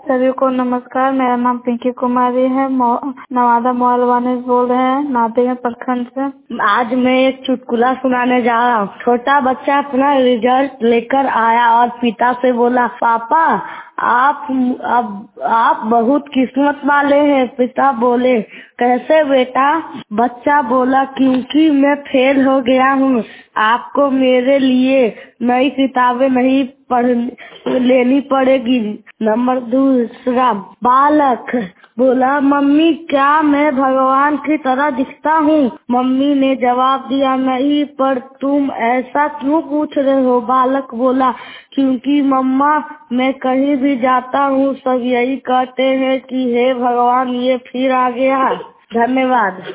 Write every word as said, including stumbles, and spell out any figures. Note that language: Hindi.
सभी को नमस्कार। मेरा नाम पिंकी कुमारी है। नवादा मोहलवानी बोल रहे हैं, नादिया प्रखंड से। आज मैं एक चुटकुला सुनाने जा रहा हूँ। छोटा बच्चा अपना रिजल्ट लेकर आया और पिता से बोला, पापा आप अब आप बहुत किस्मत वाले हैं। पिता बोले, कैसे बेटा? बच्चा बोला, क्योंकि मैं फेल हो गया हूँ। आपको मेरे लिए नई किताबें नहीं पढ़ लेनी पड़ेगी। नंबर दूसरा, बालक बोला, मम्मी क्या मैं भगवान की तरह दिखता हूँ? मम्मी ने जवाब दिया, नहीं, पर तुम ऐसा क्यों पूछ रहे हो? बालक बोला, क्योंकि मम्मा मैं कहीं भी जाता हूँ सब यही कहते हैं कि हे भगवान ये फिर आ गया। धन्यवाद।